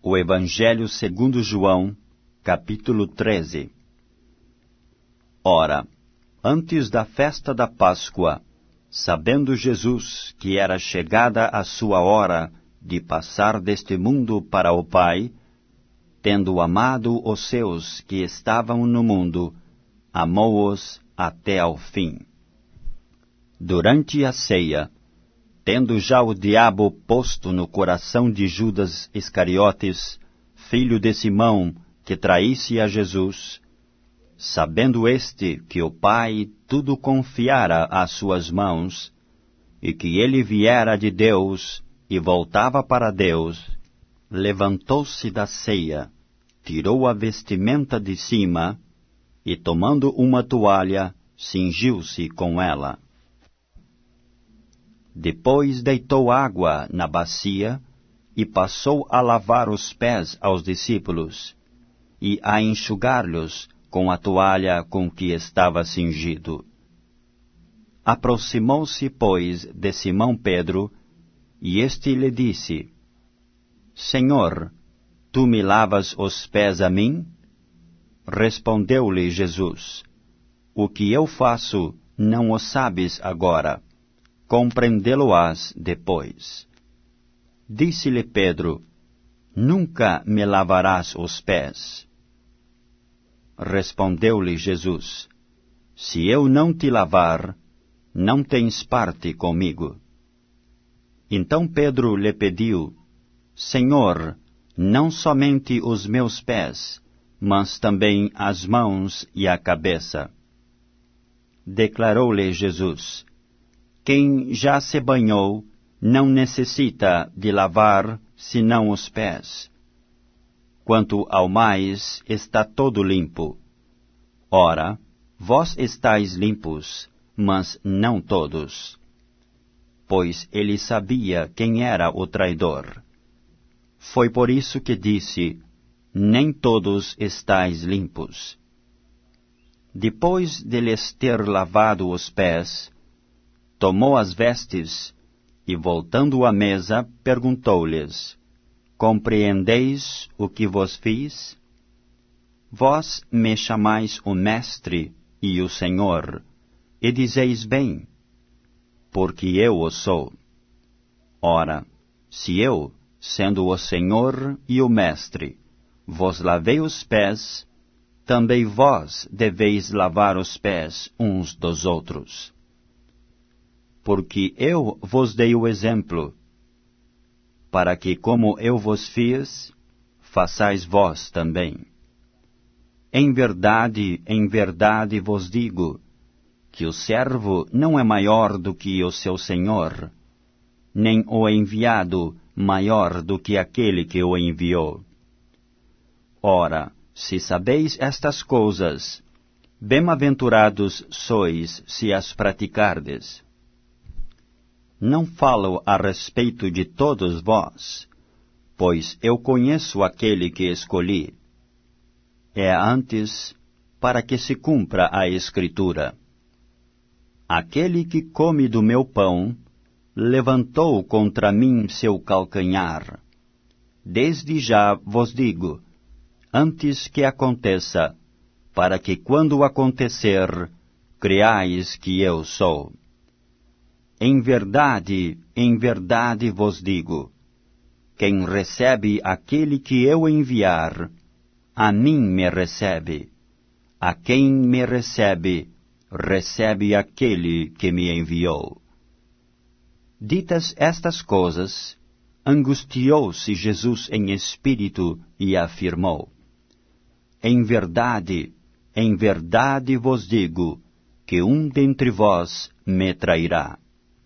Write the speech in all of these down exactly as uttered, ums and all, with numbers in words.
O Evangelho segundo João, capítulo treze. Ora, antes da festa da Páscoa, sabendo Jesus que era chegada a sua hora de passar deste mundo para o Pai, tendo amado os seus que estavam no mundo, amou-os até ao fim. Durante a ceia, tendo já o diabo posto no coração de Judas Iscariotes, filho de Simão, que traísse a Jesus, sabendo este que o Pai tudo confiara às suas mãos, e que ele viera de Deus e voltava para Deus, levantou-se da ceia, tirou a vestimenta de cima, e tomando uma toalha, cingiu-se com ela. Depois deitou água na bacia e passou a lavar os pés aos discípulos e a enxugar-lhes com a toalha com que estava cingido. Aproximou-se, pois, de Simão Pedro, e este lhe disse: Senhor, tu me lavas os pés a mim? Respondeu-lhe Jesus: O que eu faço não o sabes agora, compreendê-lo-ás depois. Disse-lhe Pedro: Nunca me lavarás os pés. Respondeu-lhe Jesus: Se eu não te lavar, não tens parte comigo. Então Pedro lhe pediu: Senhor, não somente os meus pés, mas também as mãos e a cabeça. Declarou-lhe Jesus: Quem já se banhou não necessita de lavar senão os pés. Quanto ao mais, está todo limpo. Ora, vós estáis limpos, mas não todos. Pois ele sabia quem era o traidor. Foi por isso que disse: Nem todos estáis limpos. Depois de lhes ter lavado os pés, tomou as vestes e, voltando à mesa, perguntou-lhes: Compreendeis o que vos fiz? Vós me chamais o Mestre e o Senhor, e dizeis bem, porque eu o sou. Ora, se eu, sendo o Senhor e o Mestre, vos lavei os pés, também vós deveis lavar os pés uns dos outros. Porque eu vos dei o exemplo, para que, como eu vos fiz, façais vós também. Em verdade, em verdade vos digo, que o servo não é maior do que o seu senhor, nem o enviado maior do que aquele que o enviou. Ora, se sabeis estas coisas, bem-aventurados sois se as praticardes. Não falo a respeito de todos vós, pois eu conheço aquele que escolhi. É antes para que se cumpra a Escritura. Aquele que come do meu pão, levantou contra mim seu calcanhar. Desde já vos digo, antes que aconteça, para que quando acontecer, creais que eu sou. Em verdade, em verdade vos digo, quem recebe aquele que eu enviar, a mim me recebe. A quem me recebe, recebe aquele que me enviou. Ditas estas coisas, angustiou-se Jesus em espírito e afirmou: Em verdade, em verdade vos digo, que um dentre vós me trairá.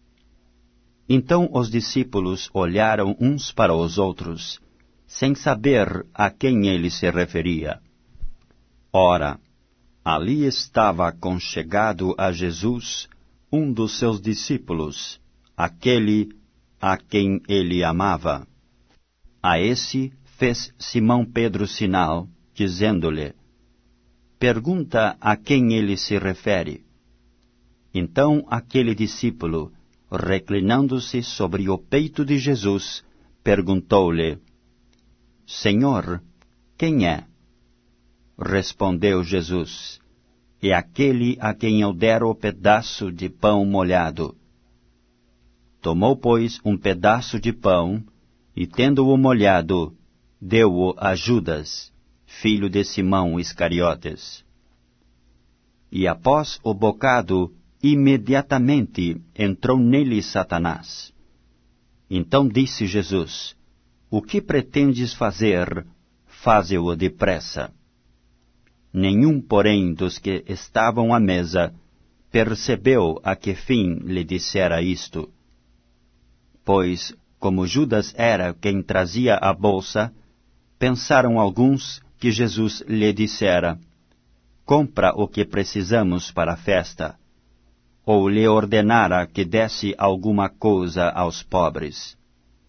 Então os discípulos olharam uns para os outros, sem saber a quem ele se referia. Ora, ali estava conchegado a Jesus um dos seus discípulos, aquele a quem ele amava. A esse fez Simão Pedro sinal, dizendo-lhe: Pergunta a quem ele se refere. Então aquele discípulo, reclinando-se sobre o peito de Jesus, perguntou-lhe: Senhor, quem é? Respondeu Jesus: É aquele a quem eu der o pedaço de pão molhado. Tomou, pois, um pedaço de pão, e tendo-o molhado, deu-o a Judas, filho de Simão Iscariotes. E após o bocado, imediatamente entrou nele Satanás. Então disse Jesus: O que pretendes fazer, faze-o depressa. Nenhum, porém, dos que estavam à mesa percebeu a que fim lhe dissera isto. Pois, como Judas era quem trazia a bolsa, pensaram alguns que Jesus lhe dissera: Compra o que precisamos para a festa, ou lhe ordenara que desse alguma coisa aos pobres.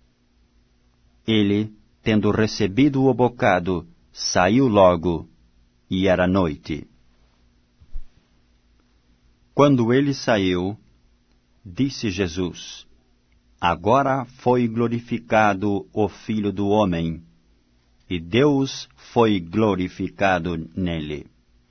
Ele, tendo recebido o bocado, saiu logo, e era noite. Quando ele saiu, disse Jesus: Agora foi glorificado o Filho do Homem, e Deus foi glorificado nele.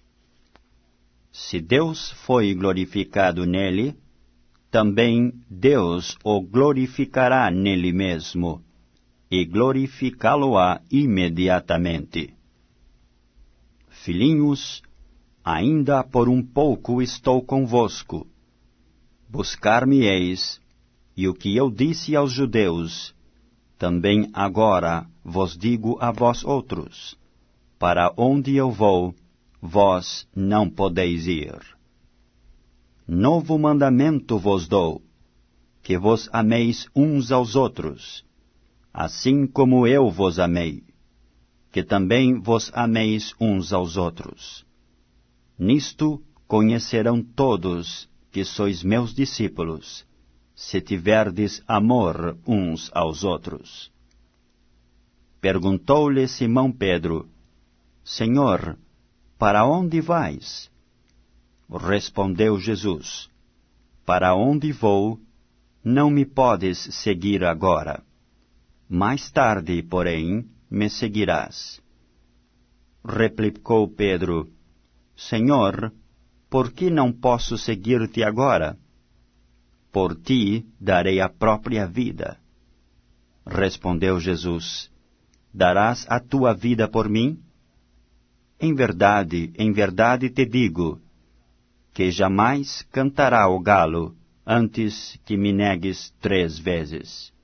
Se Deus foi glorificado nele, também Deus o glorificará nele mesmo, e glorificá-lo-á imediatamente. Filhinhos, ainda por um pouco estou convosco. Buscar-me-eis, e o que eu disse aos judeus, também agora vos digo a vós outros: para onde eu vou, vós não podeis ir. Novo mandamento vos dou, que vos ameis uns aos outros, assim como eu vos amei, que também vos ameis uns aos outros. Nisto conhecerão todos que sois meus discípulos, se tiverdes amor uns aos outros. Perguntou-lhe Simão Pedro: Senhor, para onde vais? Respondeu Jesus: Para onde vou, não me podes seguir agora. Mais tarde, porém, me seguirás. Replicou Pedro: Senhor, por que não posso seguir-te agora? Por ti darei a própria vida. Respondeu Jesus: Darás a tua vida por mim? Em verdade, em verdade te digo, que jamais cantará o galo antes que me negues três vezes.